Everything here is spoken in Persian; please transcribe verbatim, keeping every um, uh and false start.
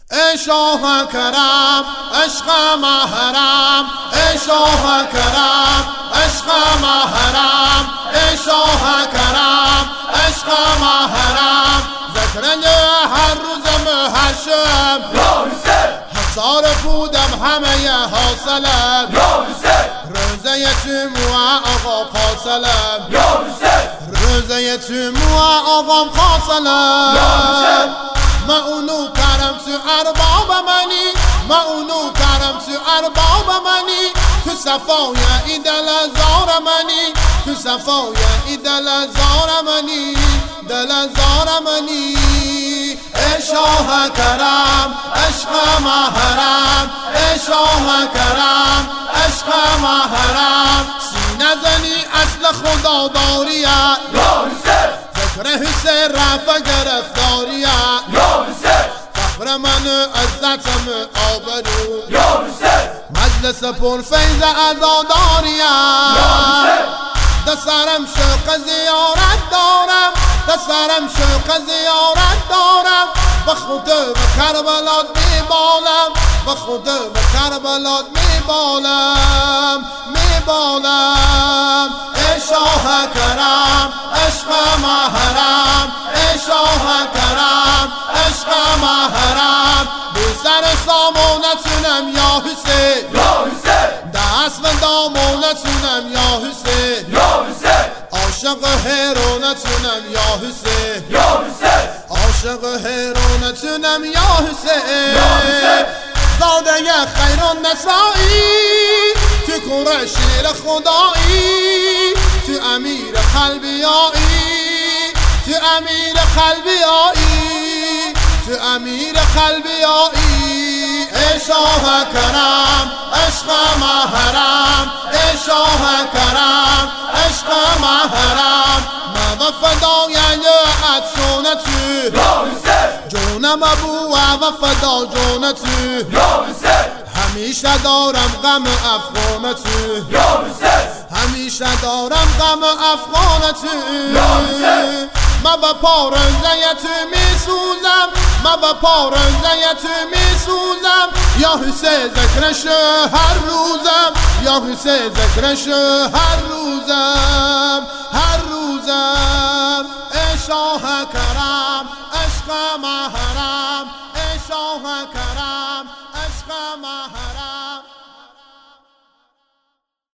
ای شاه کرم عشق محرم، ای شاه کرم عشق محرم، ای شاه کرم عشق محرم. ذکرن هر روز محشم یا حسین، هزار بودم همه حاصلم، یا حسین، روزه یتیموه آقا فاصلم، یا حسین، روزه یتیموه آقا فاصلم. یا حسین، ما اونو کرم تو ارباب منی، ما اونو کرم تو ارباب منی، تو صفای ای دل زار منی، تو صفای ای دل زار منی، دل زار منی. ای شاه کرم عشق محرم، ای شاه کرم عشق محرم. سینه زنی اصل خدا داریت، یا حسین، ذکر حسین رفع گرفتاریت، یا حسین، فخر من عزتم آبرو، یا حسین، مجلس پر فیض عزاداریت. یا حسین، دسرم شوق زیارت دارم، دسرم شوق زیارت دارم، و خود به کربلات میبالم، و خود به کربلات میبالم میبالم. ای شاه کرم عشق محرم، ای شاه کرم عشق محرم. بی سر سامو نتونم یا حسین، یا حسین، دست و دامو نتونم یا حسین، یا حسین، عاشق هرو نتونم یا حسین، یا حسین، عاشق هرو نتونم یا حسین. یا حسین، زاده خیر و نسایی، تو کور شیر خدایی، تو امیر قلبی آیی، تو امیر قلبی آیی، تو امیر قلبی آیی. ای شاه کرم عشق محرم، ای شاه کرم عشق محرم. من فدای ات جونتی، یا حسین، جونم ابو و فدا جونتی، یا حسین، همیشه دارم غم افغانتی، یا حسین، همیشه دارم غم افغانتی. یا حسین، من به پارنزیت می سوزم، من به پارنزیت می سوزم، یا حسین ذکرش هر روزم، یا حسین ذکرش هر روزم.